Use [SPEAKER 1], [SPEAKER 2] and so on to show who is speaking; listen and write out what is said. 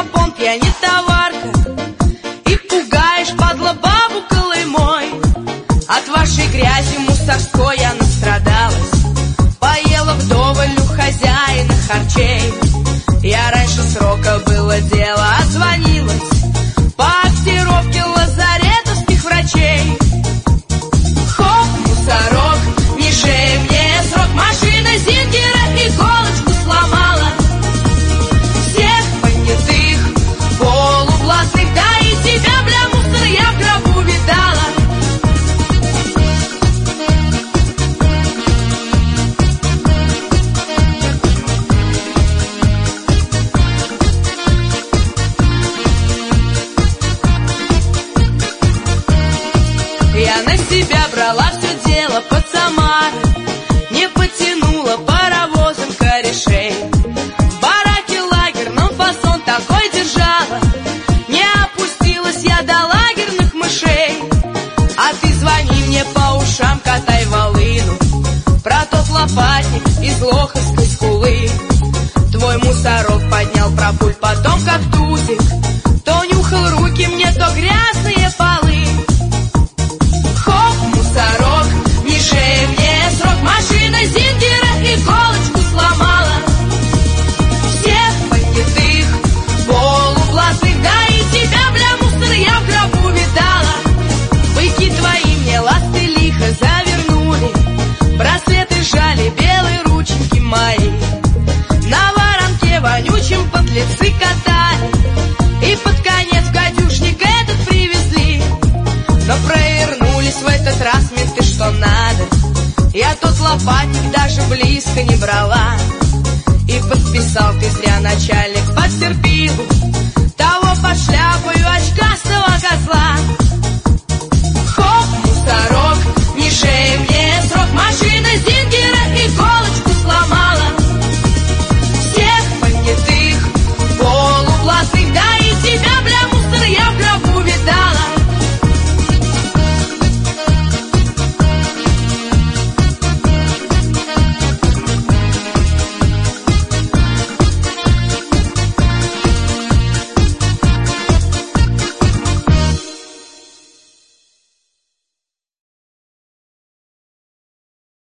[SPEAKER 1] понт, я не товарка. И пугаешь, падла, бабу Колымой. От вашей грязи мусорской я настрадалась. Поела вдоволь у хозяина харчей. Я раньше срока, было дело, отзвонилась по актировке лазаретовских врачей. Хоп, мусорок, не шей мне срок. Машина Зингера иголочку сломала. Всех понятых, полублатных, да и тебя, бля, мусор, я в гробу видала. Я на себя брала все дело под Самарой, не потянула паровозом корешей. В бараке лагерном фасон такой держала, не опустилась я до лагерных мышей. А ты звони мне по ушам, катай волыну про тот лопатник из Лоховской скулы. Твой мусорок поднял пропуль, потом как тузик, то нюхал руки мне, то грязные полы. Хоп, мусорок, не шей мне срок. Машина Зингера иголочку сломала. Всех понятых, полублатных, да и тебя, бля, мусор, я в гробу видала. Быки твои мне ласты лихо завернули, браслеты жали, белые рученьки мои. На воронке вонючим подлецы катали, и под конец гадюшник этот привезли. Но провернулись в этот раз менты что надо. Я тот лопатник даже близко не брала. И подписал ты зря, начальник, под серпилу того под шляпою очкастого козла. Хоп, мусорок,